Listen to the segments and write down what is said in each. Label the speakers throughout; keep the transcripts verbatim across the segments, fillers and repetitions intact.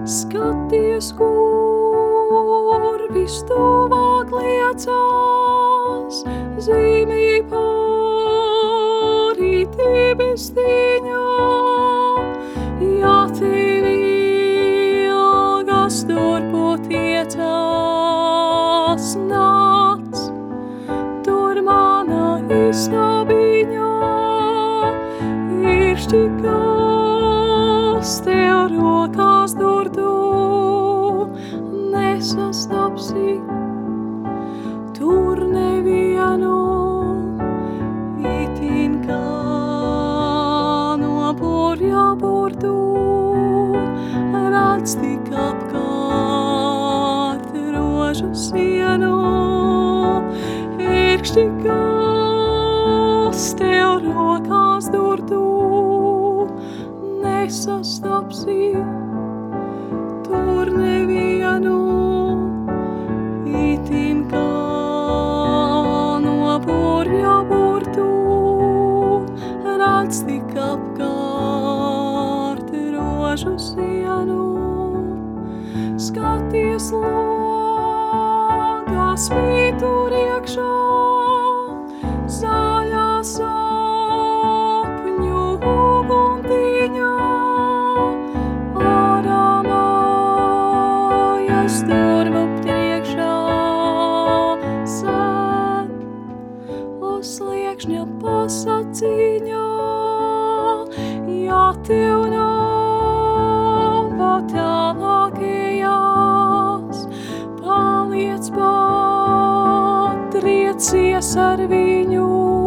Speaker 1: Skaties, kur vistuvāk liecās, zīmī pārī debestiņā. Ja tevi ilgas turpu tiecās, nāc, tur mana istabiņā, iršķikas tev rokās durdu, nesastapsi tur nevienu, itin kā no burja burdu, redz tik apkārt rožu sienu, irkšķikas tev rokās durdu, nesastapsi tur nevienu, itin kā no burja burtu, redz tik apkārt rožu sienu. Skaties logā spītur iekšā, zaļā sapņu uguntiņā, ārā mājas durvu priekšā, sēd uz sliekšņa pasaciņā. Ja tev nav tālākajās, paliec patriecies ar viņu,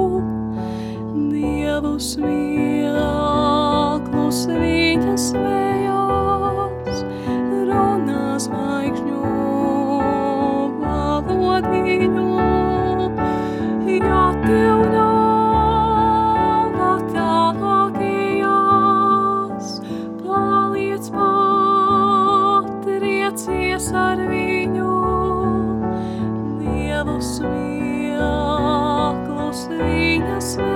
Speaker 1: Dievu smieklus viņa smējās, runā zvaigžņu valodiņu. Ja tev nav tālākajās, paliec patriecies ar viņu, Dievu smieklus viņa smējās.